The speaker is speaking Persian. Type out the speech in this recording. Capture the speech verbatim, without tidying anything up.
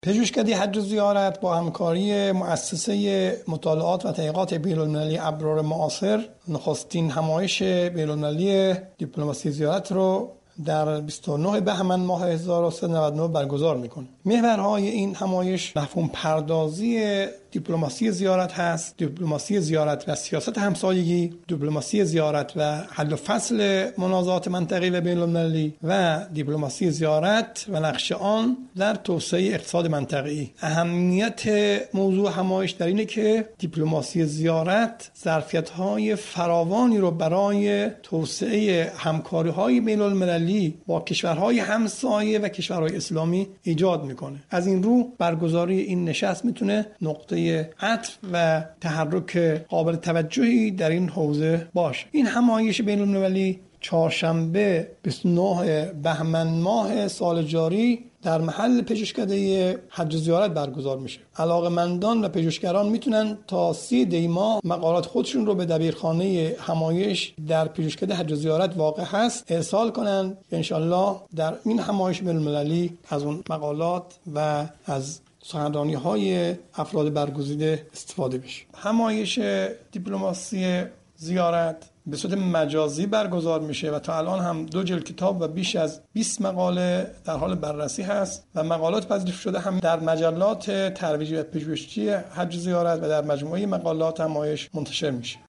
پژوهشکده حج و زیارت با همکاری مؤسسه مطالعات و تحقیقات بین‌المللی ابرار معاصر نخستین همایش بین‌المللی دیپلماسی زیارت رو در بیست و نه بهمن ماه هزار و سیصد و نود و نه برگزار میکنه. محورهای این همایش مفهوم پردازی دیپلماسی زیارت هست، دیپلماسی زیارت و سیاست همسایگی، دیپلماسی زیارت و حل و فصل منازعات منطقه‌ای و بین‌المللی و دیپلماسی زیارت و نقش آن در توسعه اقتصاد منطقه‌ای. اهمیت موضوع همایش در اینه که دیپلماسی زیارت ظرفیت‌های فراوانی رو برای توسعه همکاری‌های بین‌المللی با کشورهای همسایه و کشورهای اسلامی ایجاد میکنه. از این رو برگزاری این نشست میتونه نقطه عطف و تحرک قابل توجهی در این حوزه باشه. این همایش بین‌المللی چهارشنبه بیست و نه بهمن ماه سال جاری در محل پژوهشکده حج و زیارت برگزار میشه. علاقه‌مندان و پژوهشگران میتونن تا سی دی ماه مقالات خودشون رو به دبیرخانه همایش در پژوهشکده حج و زیارت واقع هست ارسال کنن. انشالله در این همایش بین‌المللی از اون مقالات و از سخنرانی‌های افراد برگزیده استفاده بشه. همایش دیپلماسی زیارت به صورت مجازی برگزار میشه و تا الان هم دو جلد کتاب و بیش از بیست مقاله در حال بررسی هست و مقالات پذیرفته شده هم در مجلات ترویجی و پژوهشی حج و زیارت و در مجموعه مقالات همایش منتشر میشه.